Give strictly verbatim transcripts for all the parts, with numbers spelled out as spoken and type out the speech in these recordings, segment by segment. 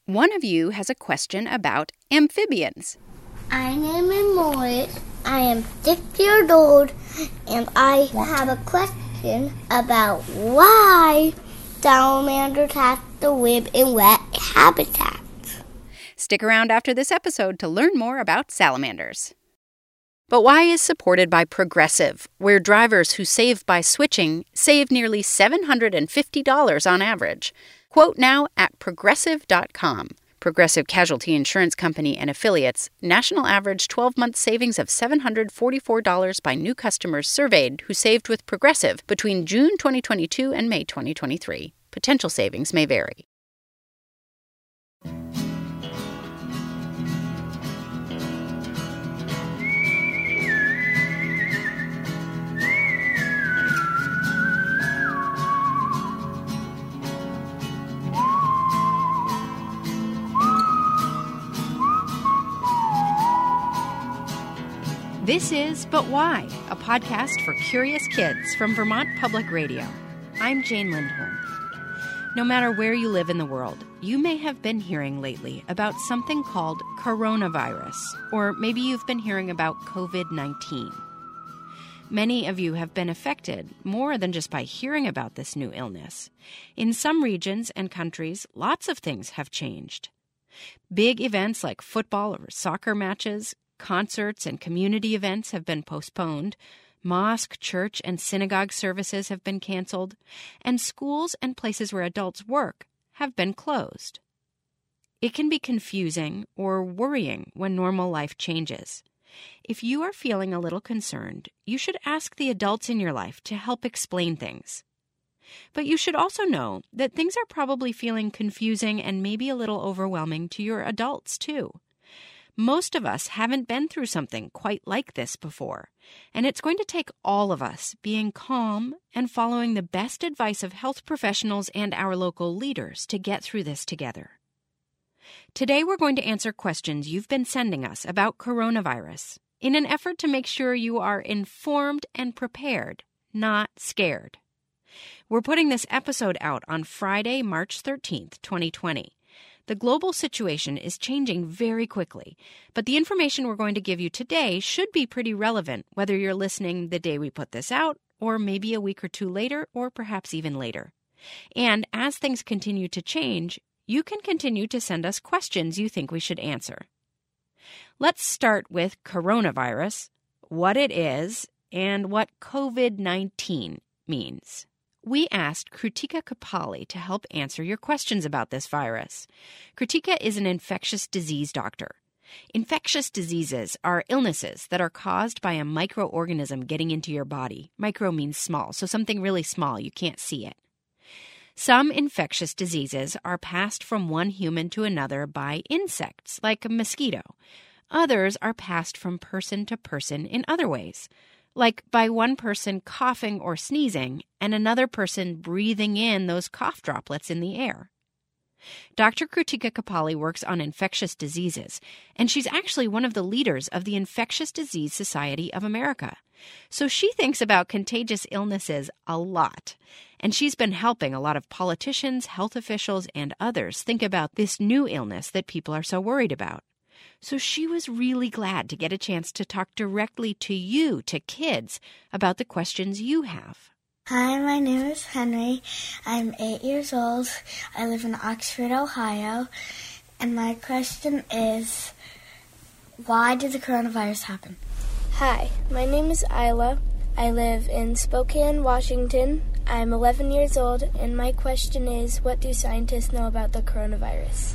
One of you has a question about amphibians. My name is Morris. I am six years old, and I have a question about why salamanders have to live in wet habitats. Stick around after this episode to learn more about salamanders. But Why is supported by Progressive, where drivers who save by switching save nearly seven hundred fifty dollars on average. Quote now at progressive dot com. Progressive Casualty Insurance Company and affiliates, national average twelve-month savings of seven hundred forty-four dollars by new customers surveyed who saved with Progressive between June twenty twenty-two and May twenty twenty-three. Potential savings may vary. This is But Why, a podcast for curious kids from Vermont Public Radio. I'm Jane Lindholm. No matter where you live in the world, you may have been hearing lately about something called coronavirus, or maybe you've been hearing about covid nineteen. Many of you have been affected more than just by hearing about this new illness. In some regions and countries, lots of things have changed. Big events like football or soccer matches, concerts and community events have been postponed, mosque, church, and synagogue services have been canceled, and schools and places where adults work have been closed. It can be confusing or worrying when normal life changes. If you are feeling a little concerned, you should ask the adults in your life to help explain things. But you should also know that things are probably feeling confusing and maybe a little overwhelming to your adults, too. Most of us haven't been through something quite like this before, and it's going to take all of us being calm and following the best advice of health professionals and our local leaders to get through this together. Today we're going to answer questions you've been sending us about coronavirus in an effort to make sure you are informed and prepared, not scared. We're putting this episode out on Friday, March thirteenth, twenty twenty. The global situation is changing very quickly, but the information we're going to give you today should be pretty relevant whether you're listening the day we put this out, or maybe a week or two later, or perhaps even later. And as things continue to change, you can continue to send us questions you think we should answer. Let's start with coronavirus, what it is, and what covid nineteen means. We asked Krutika Kapali to help answer your questions about this virus. Krutika is an infectious disease doctor. Infectious diseases are illnesses that are caused by a microorganism getting into your body. Micro means small, so something really small, you can't see it. Some infectious diseases are passed from one human to another by insects, like a mosquito. Others are passed from person to person in other ways, like by one person coughing or sneezing and another person breathing in those cough droplets in the air. Doctor Krutika Kapali works on infectious diseases, and she's actually one of the leaders of the Infectious Disease Society of America. So she thinks about contagious illnesses a lot, and she's been helping a lot of politicians, health officials, and others think about this new illness that people are so worried about. So she was really glad to get a chance to talk directly to you, to kids, about the questions you have. Hi, my name is Henry. I'm eight years old. I live in Oxford, Ohio. And my question is, why did the coronavirus happen? Hi, my name is Isla. I live in Spokane, Washington. I'm eleven years old, and my question is, what do scientists know about the coronavirus?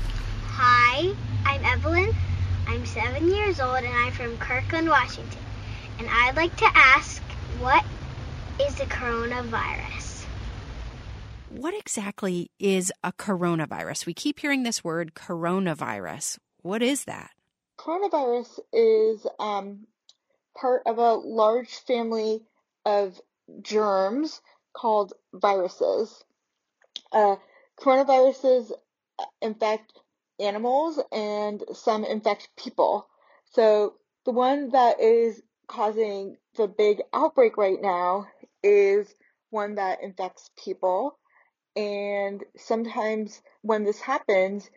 Hi, I'm Evelyn. I'm seven years old, and I'm from Kirkland, Washington. And I'd like to ask, what is the coronavirus? What exactly is a coronavirus? We keep hearing this word coronavirus. What is that? Coronavirus is um, part of a large family of germs called viruses. Uh, coronaviruses infect animals and some infect people. So the one that is causing the big outbreak right now is one that infects people. And sometimes when this happens,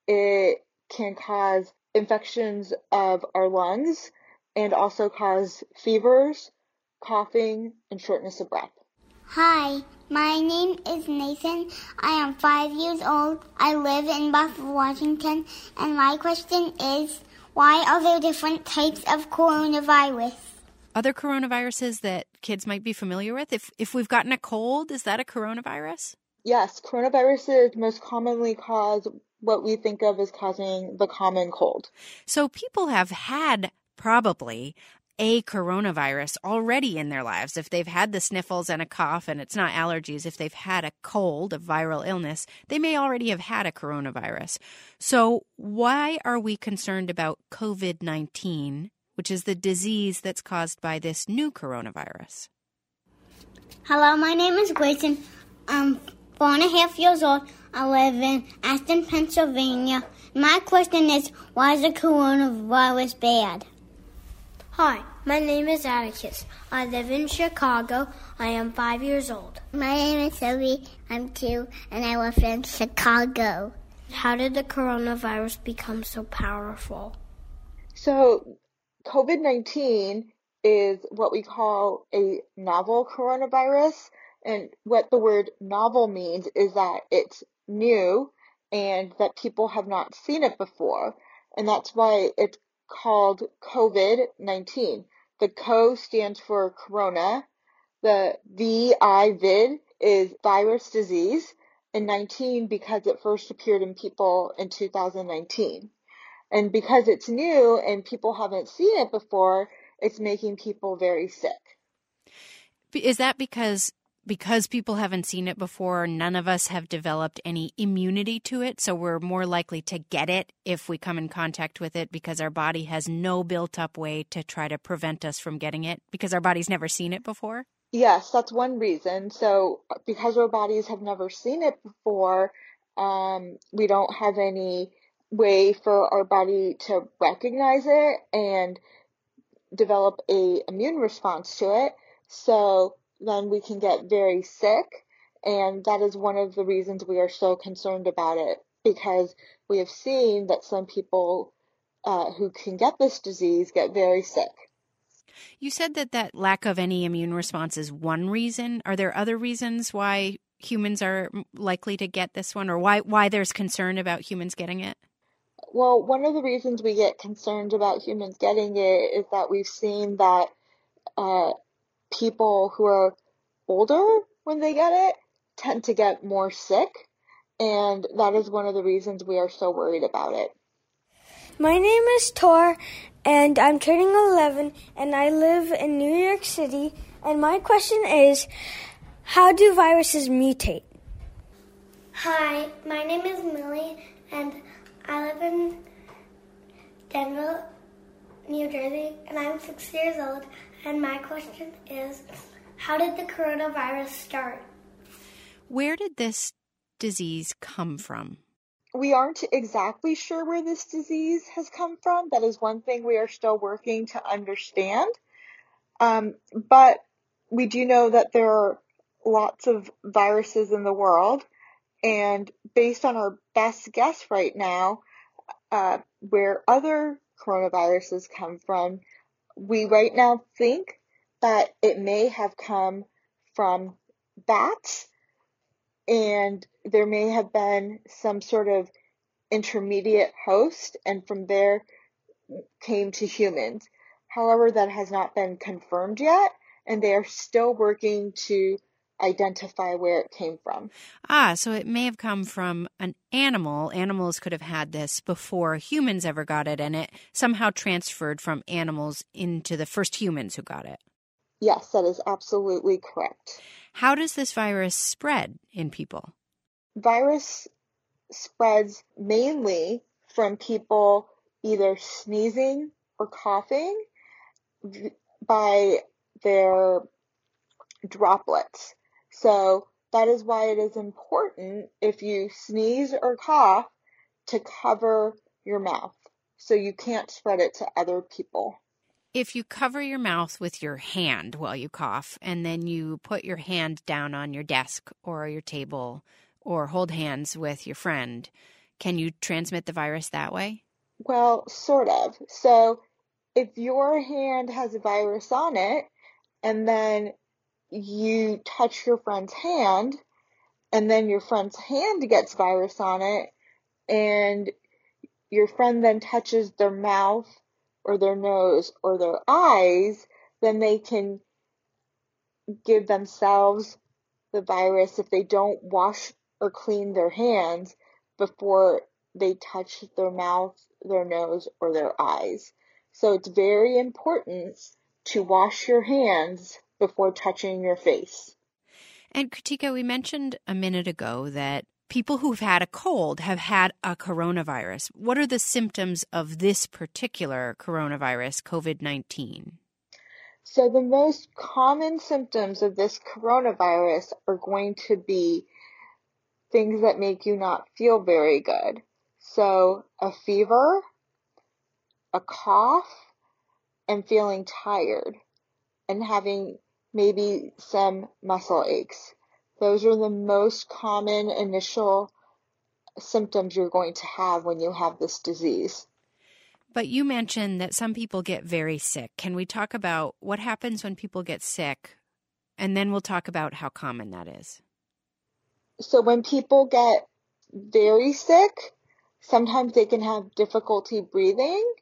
it can cause infections of our lungs and also cause fevers, coughing, and shortness of breath. Hi, my name is Nathan. I am five years old. I live in Buffalo, Washington, and my question is, why are there different types of coronavirus? Other coronaviruses that kids might be familiar with? If if we've gotten a cold, is that a coronavirus? Yes, coronaviruses most commonly cause what we think of as causing the common cold. So people have had probably a coronavirus already in their lives. If they've had the sniffles and a cough and it's not allergies, if they've had a cold, a viral illness, they may already have had a coronavirus. So why are we concerned about covid nineteen, which is the disease that's caused by this new coronavirus? Hello, my name is Grayson. I'm four and a half years old. I live in Aston, Pennsylvania. My question is, why is the coronavirus bad? Hi, my name is Atticus. I live in Chicago. I am five years old. My name is Sophie. I'm two, and I live in Chicago. How did the coronavirus become so powerful? So covid nineteen is what we call a novel coronavirus. And what the word novel means is that it's new and that people have not seen it before. And that's why it's called covid nineteen. The co stands for corona. The V I vid is virus disease. And nineteen because it first appeared in people in two thousand nineteen. And because it's new and people haven't seen it before, it's making people very sick. Is that because because people haven't seen it before, none of us have developed any immunity to it, so we're more likely to get it if we come in contact with it because our body has no built-up way to try to prevent us from getting it because our body's never seen it before? Yes, that's one reason. So because our bodies have never seen it before, um, we don't have any way for our body to recognize it and develop a immune response to it. So then we can get very sick, and that is one of the reasons we are so concerned about it, because we have seen that some people uh, who can get this disease get very sick. You said that that lack of any immune response is one reason. Are there other reasons why humans are likely to get this one, or why, why there's concern about humans getting it? Well, one of the reasons we get concerned about humans getting it is that we've seen that uh, people who are older when they get it tend to get more sick, and that is one of the reasons we are so worried about it. My name is Tor, and I'm turning eleven, and I live in New York City, and my question is, how do viruses mutate? Hi, my name is Millie, and I live in Denver, New Jersey, and I'm six years old, and my question is, how did the coronavirus start? Where did this disease come from? We aren't exactly sure where this disease has come from. That is one thing we are still working to understand. Um, but we do know that there are lots of viruses in the world, and based on our best guess right now, uh, where other coronaviruses come from, we right now think that it may have come from bats, and there may have been some sort of intermediate host, and from there came to humans. However, that has not been confirmed yet, and they are still working to identify where it came from. Ah, so it may have come from an animal. Animals could have had this before humans ever got it, and it somehow transferred from animals into the first humans who got it. Yes, that is absolutely correct. How does this virus spread in people? Virus spreads mainly from people either sneezing or coughing by their droplets. So that is why it is important, if you sneeze or cough, to cover your mouth so you can't spread it to other people. If you cover your mouth with your hand while you cough, and then you put your hand down on your desk or your table or hold hands with your friend, Can you transmit the virus that way? Well, sort of. So if your hand has a virus on it and then you touch your friend's hand and then your friend's hand gets virus on it and your friend then touches their mouth or their nose or their eyes, then they can give themselves the virus if they don't wash or clean their hands before they touch their mouth, their nose, or their eyes. So it's very important to wash your hands before touching your face. And Kritika, we mentioned a minute ago that people who've had a cold have had a coronavirus. What are the symptoms of this particular coronavirus, COVID nineteen? So the most common symptoms of this coronavirus are going to be things that make you not feel very good. So a fever, a cough, and feeling tired, and having maybe some muscle aches. Those are the most common initial symptoms you're going to have when you have this disease. But you mentioned that some people get very sick. Can we talk about what happens when people get sick? And then we'll talk about how common that is. So when people get very sick, sometimes they can have difficulty breathing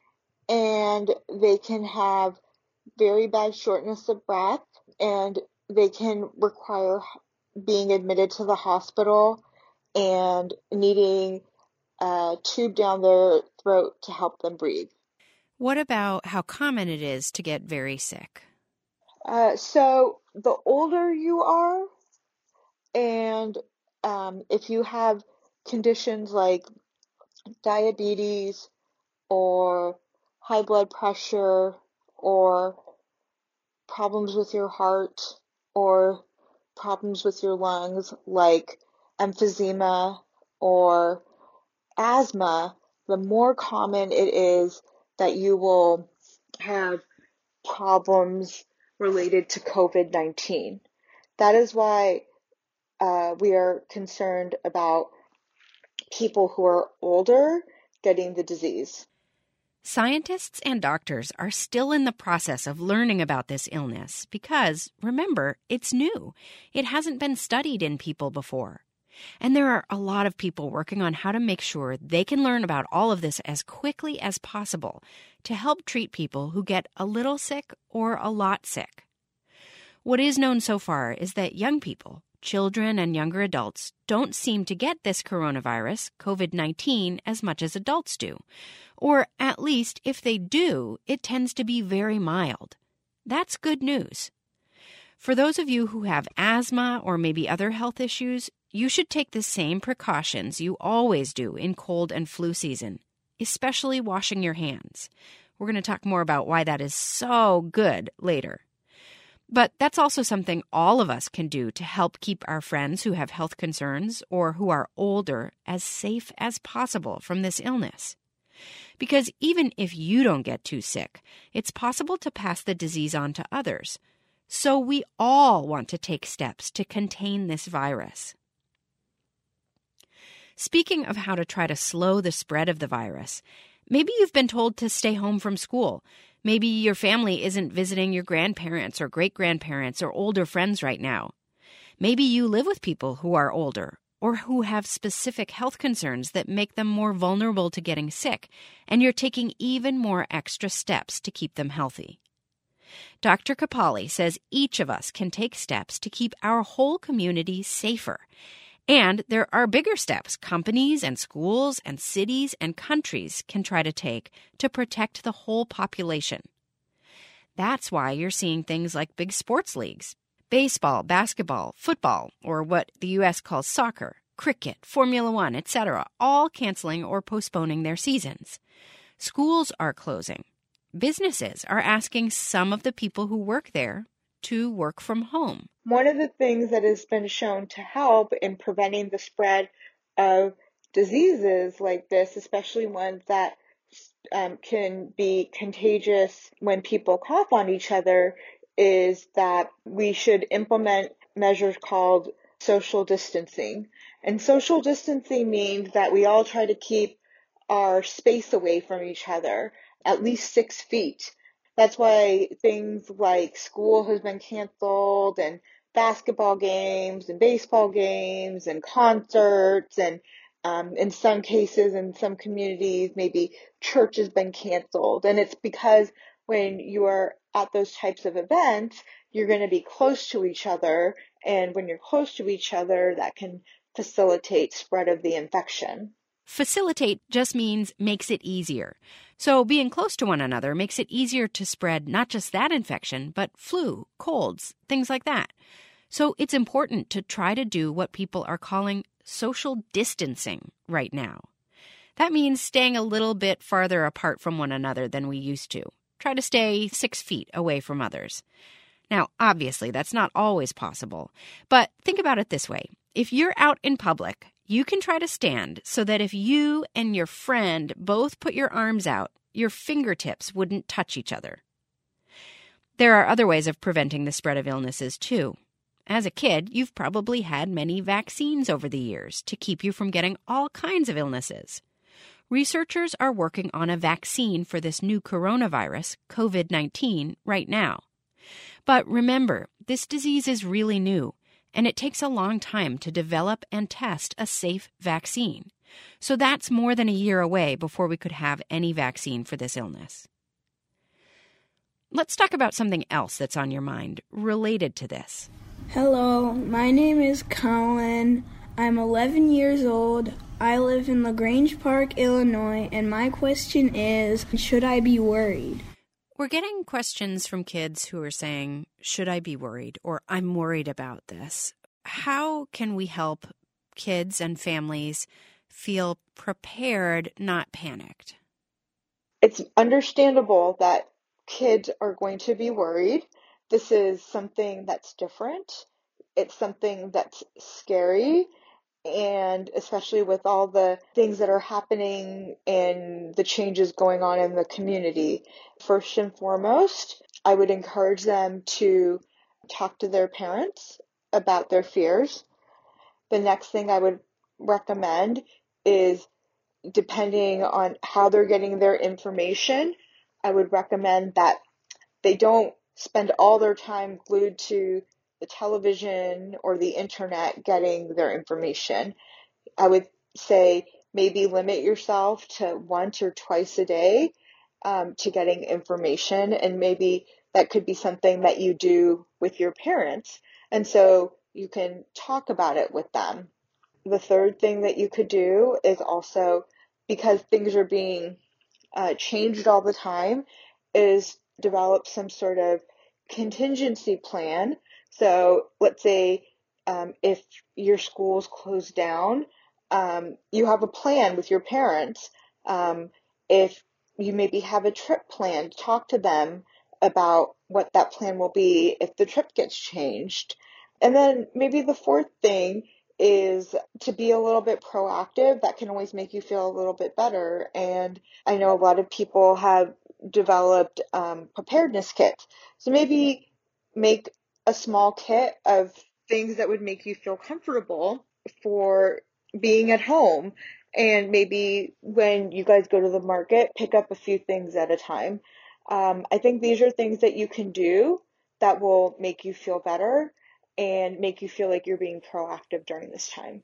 and they can have very bad shortness of breath and they can require being admitted to the hospital and needing a tube down their throat to help them breathe. What about how common it is to get very sick? Uh, so the older you are, and um, if you have conditions like diabetes or high blood pressure or problems with your heart or problems with your lungs like emphysema or asthma, the more common it is that you will have problems related to COVID nineteen. That is why uh, we are concerned about people who are older getting the disease. Scientists and doctors are still in the process of learning about this illness because, remember, it's new. It hasn't been studied in people before. And there are a lot of people working on how to make sure they can learn about all of this as quickly as possible to help treat people who get a little sick or a lot sick. What is known so far is that young people, children and younger adults, don't seem to get this coronavirus, COVID nineteen, as much as adults do. Or at least, if they do, it tends to be very mild. That's good news. For those of you who have asthma or maybe other health issues, you should take the same precautions you always do in cold and flu season, especially washing your hands. We're going to talk more about why that is so good later. But that's also something all of us can do to help keep our friends who have health concerns or who are older as safe as possible from this illness. Because even if you don't get too sick, it's possible to pass the disease on to others. So we all want to take steps to contain this virus. Speaking of how to try to slow the spread of the virus, maybe you've been told to stay home from school. Maybe your family isn't visiting your grandparents or great-grandparents or older friends right now. Maybe you live with people who are older or who have specific health concerns that make them more vulnerable to getting sick, and you're taking even more extra steps to keep them healthy. Doctor Kapali says each of us can take steps to keep our whole community safer. And there are bigger steps companies and schools and cities and countries can try to take to protect the whole population. That's why you're seeing things like big sports leagues, baseball, basketball, football, or what the U S calls soccer, cricket, Formula One, et cetera, all canceling or postponing their seasons. Schools are closing. Businesses are asking some of the people who work there to work from home. One of the things that has been shown to help in preventing the spread of diseases like this, especially ones that um, can be contagious when people cough on each other, is that we should implement measures called social distancing. And social distancing means that we all try to keep our space away from each other, at least six feet. That's why things like school has been canceled, and basketball games and baseball games and concerts, and um, in some cases, in some communities, maybe church has been canceled. And it's because when you are at those types of events, you're going to be close to each other. And when you're close to each other, that can facilitate spread of the infection. Facilitate just means makes it easier. So being close to one another makes it easier to spread not just that infection, but flu, colds, things like that. So it's important to try to do what people are calling social distancing right now. That means staying a little bit farther apart from one another than we used to. Try to stay six feet away from others. Now, obviously, that's not always possible. But think about it this way. If you're out in public, you can try to stand so that if you and your friend both put your arms out, your fingertips wouldn't touch each other. There are other ways of preventing the spread of illnesses, too. As a kid, you've probably had many vaccines over the years to keep you from getting all kinds of illnesses. Researchers are working on a vaccine for this new coronavirus, covid nineteen, right now. But remember, this disease is really new, and it takes a long time to develop and test a safe vaccine. So that's more than a year away before we could have any vaccine for this illness. Let's talk about something else that's on your mind related to this. Hello, my name is Colin. I'm eleven years old. I live in LaGrange Park, Illinois, and my question is, should I be worried? We're getting questions from kids who are saying, should I be worried? Or I'm worried about this. How can we help kids and families feel prepared, not panicked? It's understandable that kids are going to be worried. This is something that's different. It's something that's scary. And especially with all the things that are happening and the changes going on in the community. First and foremost, I would encourage them to talk to their parents about their fears. The next thing I would recommend is, depending on how they're getting their information, I would recommend that they don't spend all their time glued to the television or the internet getting their information. I would say maybe limit yourself to once or twice a day um, to getting information, and maybe that could be something that you do with your parents, and so you can talk about it with them. The third thing that you could do is also, because things are being uh, changed all the time, is develop some sort of contingency plan. So let's say um, if your school's closed down, um, you have a plan with your parents. Um, if you maybe have a trip planned, talk to them about what that plan will be if the trip gets changed. And then maybe the fourth thing is to be a little bit proactive. That can always make you feel a little bit better. And I know a lot of people have developed um, preparedness kits. So maybe make a small kit of things that would make you feel comfortable for being at home. And maybe when you guys go to the market, pick up a few things at a time. Um, I think these are things that you can do that will make you feel better and make you feel like you're being proactive during this time.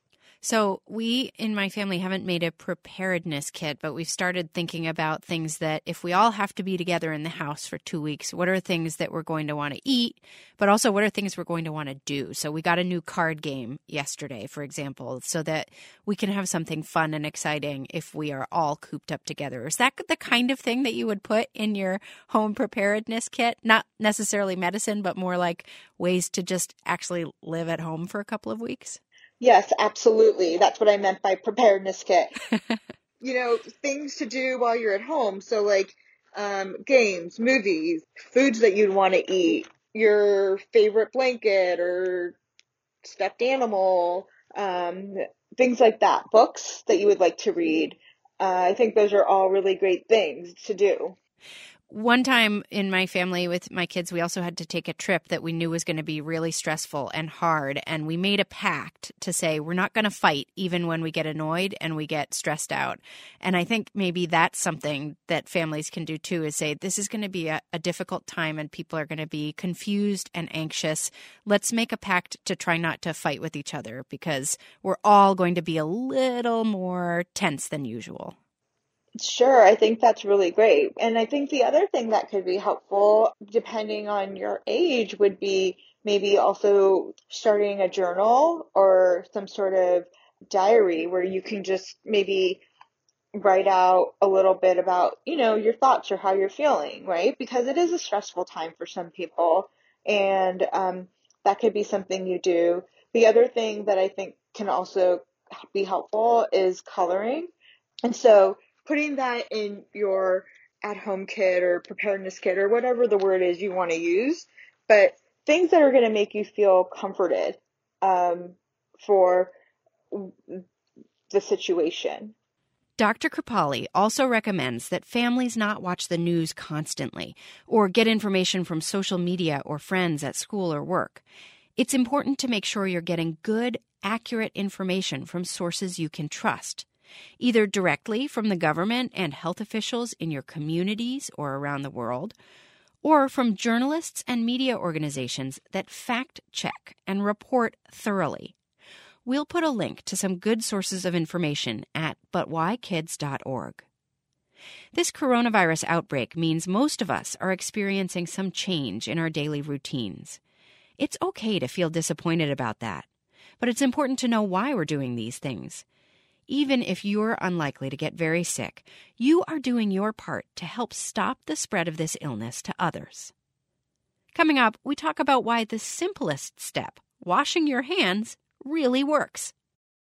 So we in my family haven't made a preparedness kit, but we've started thinking about things that if we all have to be together in the house for two weeks, what are things that we're going to want to eat, but also what are things we're going to want to do? So we got a new card game yesterday, for example, so that we can have something fun and exciting if we are all cooped up together. Is that the kind of thing that you would put in your home preparedness kit? Not necessarily medicine, but more like ways to just actually live at home for a couple of weeks? Yes, absolutely. That's what I meant by preparedness kit. You know, things to do while you're at home. So like um, games, movies, foods that you'd want to eat, your favorite blanket or stuffed animal, um, things like that. Books that you would like to read. Uh, I think those are all really great things to do. One time in my family with my kids, we also had to take a trip that we knew was going to be really stressful and hard. And we made a pact to say we're not going to fight even when we get annoyed and we get stressed out. And I think maybe that's something that families can do too, is say this is going to be a, a difficult time and people are going to be confused and anxious. Let's make a pact to try not to fight with each other because we're all going to be a little more tense than usual. Sure, I think that's really great. And I think the other thing that could be helpful, depending on your age, would be maybe also starting a journal or some sort of diary where you can just maybe write out a little bit about, you know, your thoughts or how you're feeling, right? Because it is a stressful time for some people, and um, that could be something you do. The other thing that I think can also be helpful is coloring. And so putting that in your at-home kit or preparedness kit or whatever the word is you want to use, but things that are going to make you feel comforted um, for the situation. Doctor Kripalu also recommends that families not watch the news constantly or get information from social media or friends at school or work. It's important to make sure you're getting good, accurate information from sources you can trust, either directly from the government and health officials in your communities or around the world, or from journalists and media organizations that fact-check and report thoroughly. We'll put a link to some good sources of information at but why kids dot org. This coronavirus outbreak means most of us are experiencing some change in our daily routines. It's okay to feel disappointed about that, but it's important to know why we're doing these things. Even if you're unlikely to get very sick, you are doing your part to help stop the spread of this illness to others. Coming up, we talk about why the simplest step, washing your hands, really works.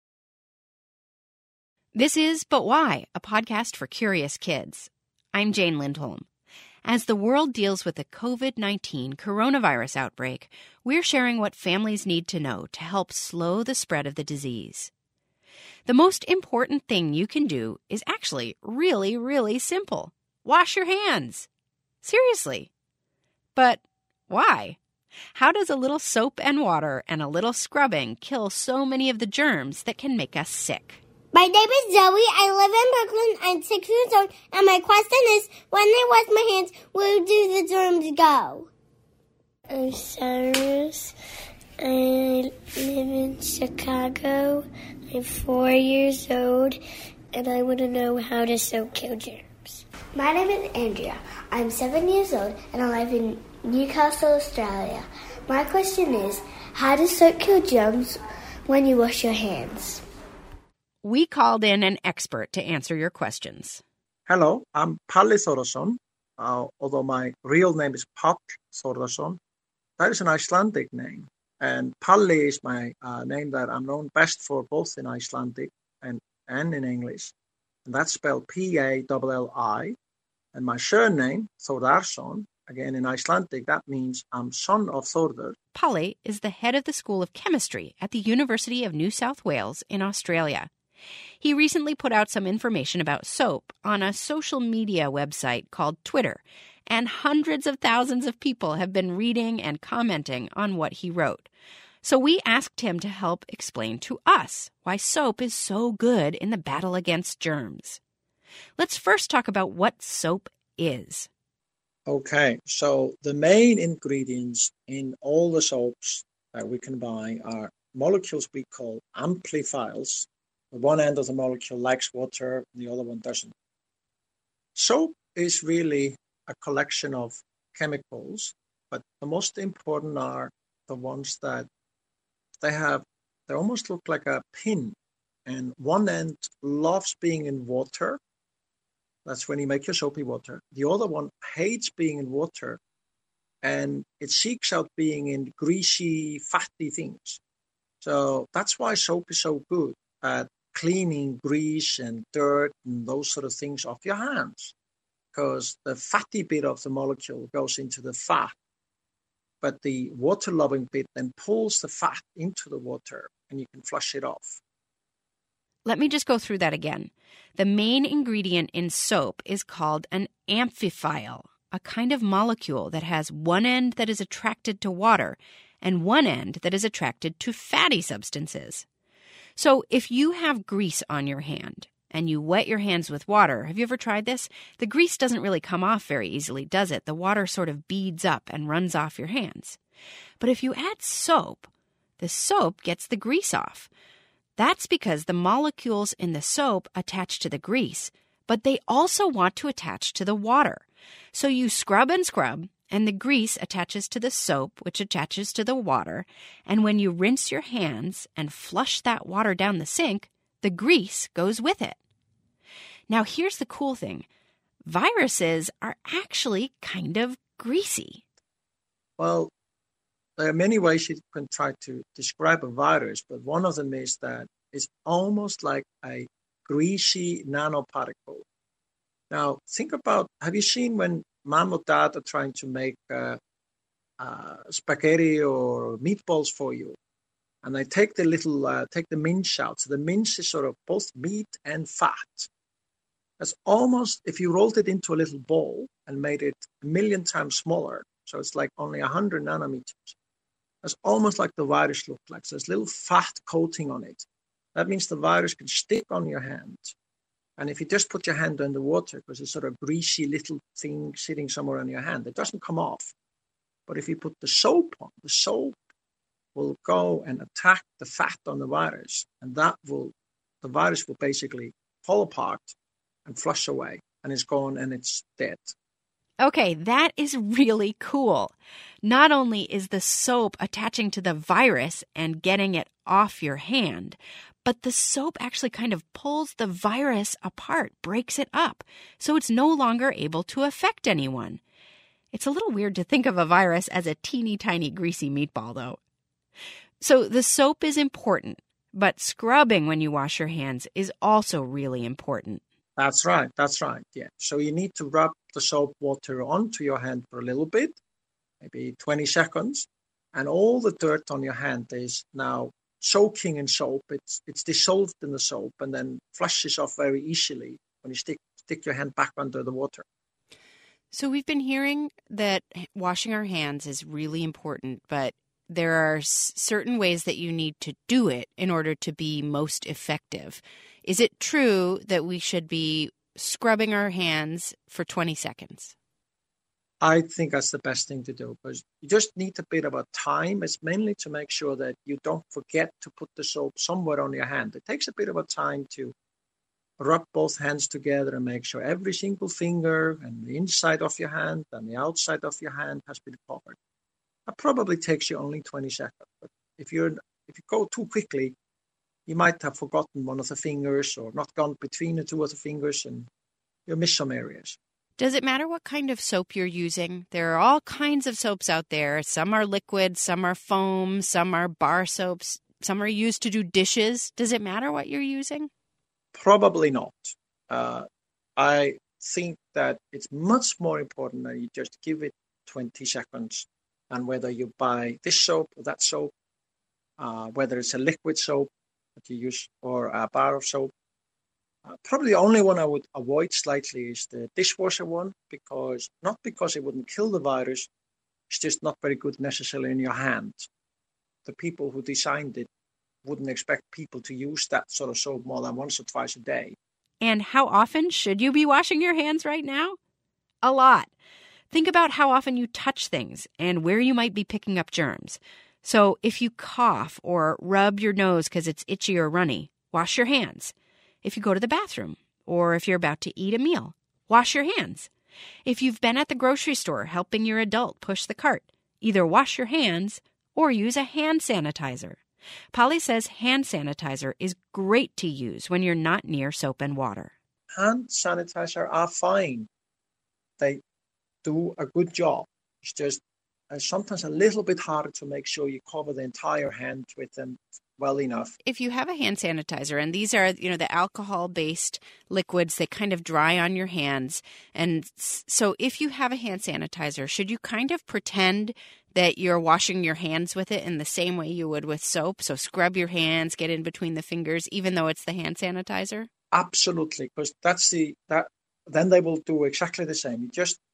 This is But Why, a podcast for curious kids. I'm Jane Lindholm. As the world deals with the covid nineteen coronavirus outbreak, we're sharing what families need to know to help slow the spread of the disease. The most important thing you can do is actually really, really simple. Wash your hands. Seriously. But why? How does a little soap and water and a little scrubbing kill so many of the germs that can make us sick? My name is Zoe. I live in Brooklyn. I'm six years old. And my question is, when I wash my hands, where do the germs go? I'm Cyrus. I live in Chicago. I'm four years old, and I want to know how does soap kill germs. My name is Andrea. I'm seven years old, and I live in Newcastle, Australia. My question is, how does soap kill germs when you wash your hands? We called in an expert to answer your questions. Hello, I'm Palli Þórðarson, uh, although my real name is Páll Þórðarson. That is an Icelandic name. And Palli is my uh, name that I'm known best for both in Icelandic and, and in English. And that's spelled P A L L I. And my surname, Þórðarson, again in Icelandic, that means I'm son of Þórður. Palli is the head of the School of Chemistry at the University of New South Wales in Australia. He recently put out some information about soap on a social media website called Twitter, and hundreds of thousands of people have been reading and commenting on what he wrote. So we asked him to help explain to us why soap is so good in the battle against germs. Let's first talk about what soap is. Okay, so the main ingredients in all the soaps that we can buy are molecules we call ampliphiles. The one end of the molecule likes water, the other one doesn't. Soap is really a collection of chemicals, but the most important are the ones that they have, they almost look like a pin, and one end loves being in water. That's when you make your soapy water. The other one hates being in water, and it seeks out being in greasy, fatty things. So that's why soap is so good at cleaning grease and dirt and those sort of things off your hands, because the fatty bit of the molecule goes into the fat, but the water-loving bit then pulls the fat into the water, and you can flush it off. Let me just go through that again. The main ingredient in soap is called an amphiphile. a kind of molecule that has one end that is attracted to water and one end that is attracted to fatty substances. So if you have grease on your hand and you wet your hands with water, have you ever tried this? The grease doesn't really come off very easily, does it? The water sort of beads up and runs off your hands. But if you add soap, the soap gets the grease off. That's because the molecules in the soap attach to the grease, but they also want to attach to the water. So you scrub and scrub, and the grease attaches to the soap, which attaches to the water. And when you rinse your hands and flush that water down the sink, the grease goes with it. Now, here's the cool thing. Viruses are actually kind of greasy. Well, there are many ways you can try to describe a virus, but one of them is that it's almost like a greasy nanoparticle. Now, think about, have you seen when mom or dad are trying to make uh, uh, spaghetti or meatballs for you, and they take the little, uh, take the mince out. So the mince is sort of both meat and fat. That's almost, if you rolled it into a little ball and made it a million times smaller, so it's like only one hundred nanometers, that's almost like the virus looks like. So there's a little fat coating on it. That means the virus can stick on your hand. And if you just put your hand under water, because it's sort of greasy little thing sitting somewhere on your hand, it doesn't come off. But if you put the soap on, the soap will go and attack the fat on the virus. And that will, the virus will basically fall apart and flush away. And it's gone and it's dead. Okay, that is really cool. Not only is the soap attaching to the virus and getting it off your hand, but the soap actually kind of pulls the virus apart, breaks it up, so it's no longer able to affect anyone. It's a little weird to think of a virus as a teeny tiny greasy meatball, though. So the soap is important, but scrubbing when you wash your hands is also really important. That's right. That's right. Yeah. So you need to rub the soap water onto your hand for a little bit, maybe twenty seconds. And all the dirt on your hand is now soaking in soap. It's it's dissolved in the soap and then flushes off very easily when you stick stick your hand back under the water. So we've been hearing that washing our hands is really important, but there are s- certain ways that you need to do it in order to be most effective. Is it true that we should be scrubbing our hands for twenty seconds? I think that's the best thing to do, because you just need a bit of a time. It's mainly to make sure that you don't forget to put the soap somewhere on your hand. It takes a bit of a time to rub both hands together and make sure every single finger and the inside of your hand and the outside of your hand has been covered. That probably takes you only twenty seconds. But if you're if you go too quickly, you might have forgotten one of the fingers or not gone between the two of the fingers, and you'll miss some areas. Does it matter what kind of soap you're using? There are all kinds of soaps out there. Some are liquid, some are foam, some are bar soaps, some are used to do dishes. Does it matter what you're using? Probably not. Uh, I think that it's much more important that you just give it twenty seconds, and whether you buy this soap or that soap, uh, whether it's a liquid soap that you use or a bar of soap. Uh, probably the only one I would avoid slightly is the dishwasher one, because not because it wouldn't kill the virus, it's just not very good necessarily in your hand. The people who designed it wouldn't expect people to use that sort of soap more than once or twice a day. And how often should you be washing your hands right now? A lot. Think about how often you touch things and where you might be picking up germs. So if you cough or rub your nose because it's itchy or runny, wash your hands. If you go to the bathroom or if you're about to eat a meal, wash your hands. If you've been at the grocery store helping your adult push the cart, either wash your hands or use a hand sanitizer. Polly says hand sanitizer is great to use when you're not near soap and water. Hand sanitizer are fine. They do a good job. It's just uh, sometimes a little bit harder to make sure you cover the entire hand with them well enough. If you have a hand sanitizer, and these are, you know, the alcohol-based liquids, they kind of dry on your hands. And so if you have a hand sanitizer, should you kind of pretend that you're washing your hands with it in the same way you would with soap? So scrub your hands, get in between the fingers, even though it's the hand sanitizer? Absolutely, because that's the, that, then they will do exactly the same. You just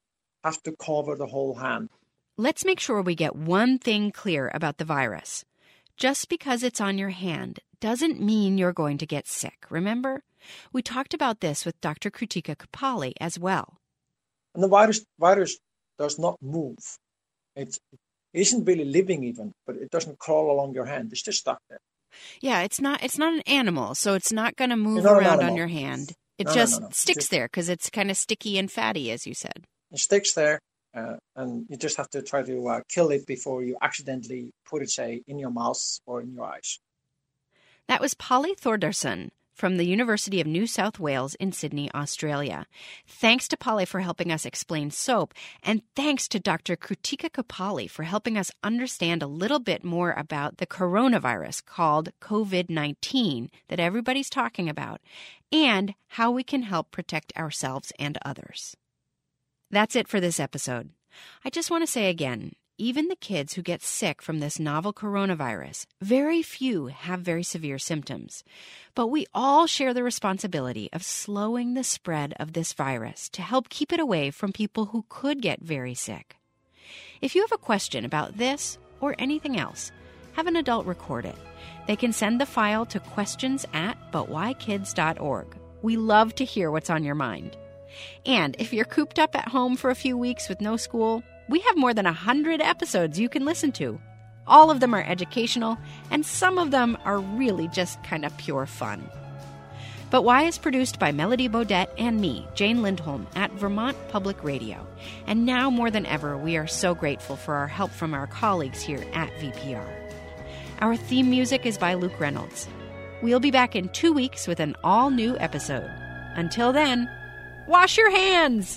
have to cover the whole hand. Let's make sure we get one thing clear about the virus. Just because it's on your hand doesn't mean you're going to get sick, remember? We talked about this with Doctor Krutika Kapali as well. And the virus virus does not move. It's, it isn't really living even, but it doesn't crawl along your hand. It's just stuck there. Yeah, it's not it's not an animal, so it's not going to move not an around animal. on your hand. It No, no, just no, no. sticks Just- there because it's kind of sticky and fatty, as you said. It sticks there, uh, and you just have to try to uh, kill it before you accidentally put it, say, in your mouth or in your eyes. That was Polly Thordarson from the University of New South Wales in Sydney, Australia. Thanks to Polly for helping us explain soap, and thanks to Doctor Krutika Kapali for helping us understand a little bit more about the coronavirus called covid nineteen that everybody's talking about, and how we can help protect ourselves and others. That's it for this episode. I just want to say again, even the kids who get sick from this novel coronavirus, very few have very severe symptoms. But we all share the responsibility of slowing the spread of this virus to help keep it away from people who could get very sick. If you have a question about this or anything else, have an adult record it. They can send the file to questions at but why kids dot org. We love to hear what's on your mind. And if you're cooped up at home for a few weeks with no school, we have more than one hundred episodes you can listen to. All of them are educational, and some of them are really just kind of pure fun. But Why is produced by Melody Bodette and me, Jane Lindholm, at Vermont Public Radio. And now more than ever, we are so grateful for our help from our colleagues here at V P R. Our theme music is by Luke Reynolds. We'll be back in two weeks with an all-new episode. Until then, wash your hands!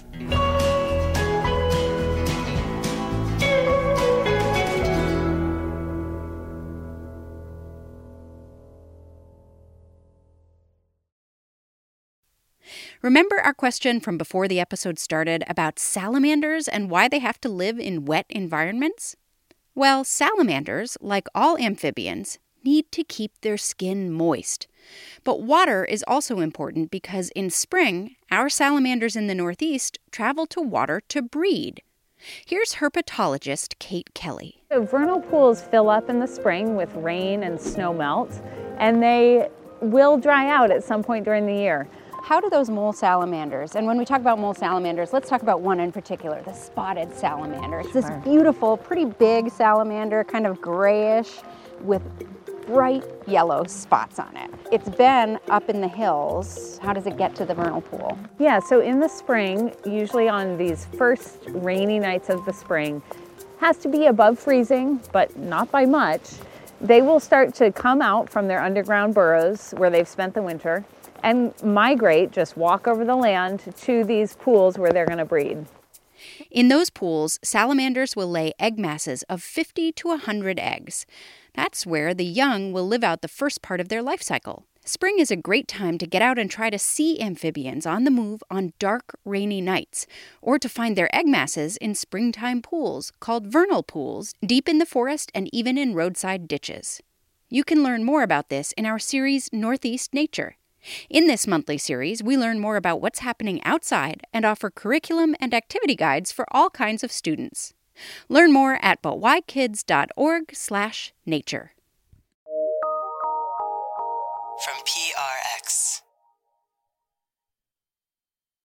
Remember our question from before the episode started about salamanders and why they have to live in wet environments? Well, salamanders, like all amphibians, need to keep their skin moist. But water is also important because in spring, our salamanders in the Northeast travel to water to breed. Here's herpetologist Kate Kelly. So vernal pools fill up in the spring with rain and snow melt, and they will dry out at some point during the year. How do those mole salamanders, and when we talk about mole salamanders, let's talk about one in particular, the spotted salamander. It's this Sure. beautiful, pretty big salamander, kind of grayish with bright yellow spots on it. It's been up in the hills. How does it get to the vernal pool? Yeah, so in the spring, usually on these first rainy nights of the spring, has to be above freezing, but not by much. They will start to come out from their underground burrows where they've spent the winter and migrate, just walk over the land to these pools where they're going to breed. In those pools, salamanders will lay egg masses of fifty to one hundred eggs. That's where the young will live out the first part of their life cycle. Spring is a great time to get out and try to see amphibians on the move on dark, rainy nights, or to find their egg masses in springtime pools called vernal pools, deep in the forest and even in roadside ditches. You can learn more about this in our series Northeast Nature. In this monthly series, we learn more about what's happening outside and offer curriculum and activity guides for all kinds of students. Learn more at but why kids dot org slash nature.